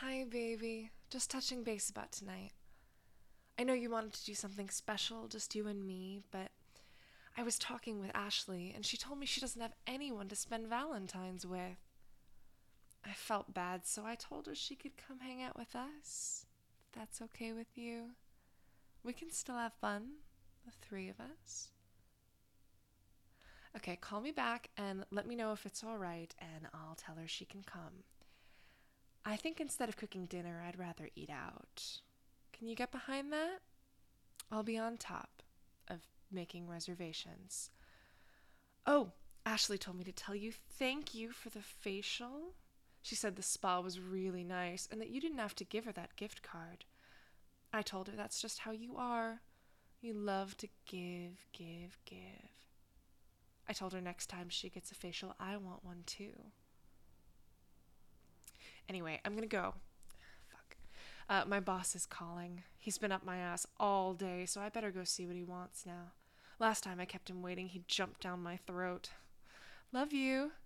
Hi, baby. Just touching base about tonight. I know you wanted to do something special, just you and me, but I was talking with Ashley, and she told me she doesn't have anyone to spend Valentine's with. I felt bad, so I told her she could come hang out with us. If that's okay with you. We can still have fun, the three of us. Okay, call me back and let me know if it's alright, and I'll tell her she can come. I think instead of cooking dinner, I'd rather eat out. Can you get behind that? I'll be on top of making reservations. Oh, Ashley told me to tell you thank you for the facial. She said the spa was really nice and that you didn't have to give her that gift card. I told her that's just how you are. You love to give, give, give. I told her next time she gets a facial, I want one too. Anyway, I'm gonna go. Fuck. My boss is calling. He's been up my ass all day, so I better go see what he wants now. Last time I kept him waiting, he jumped down my throat. Love you.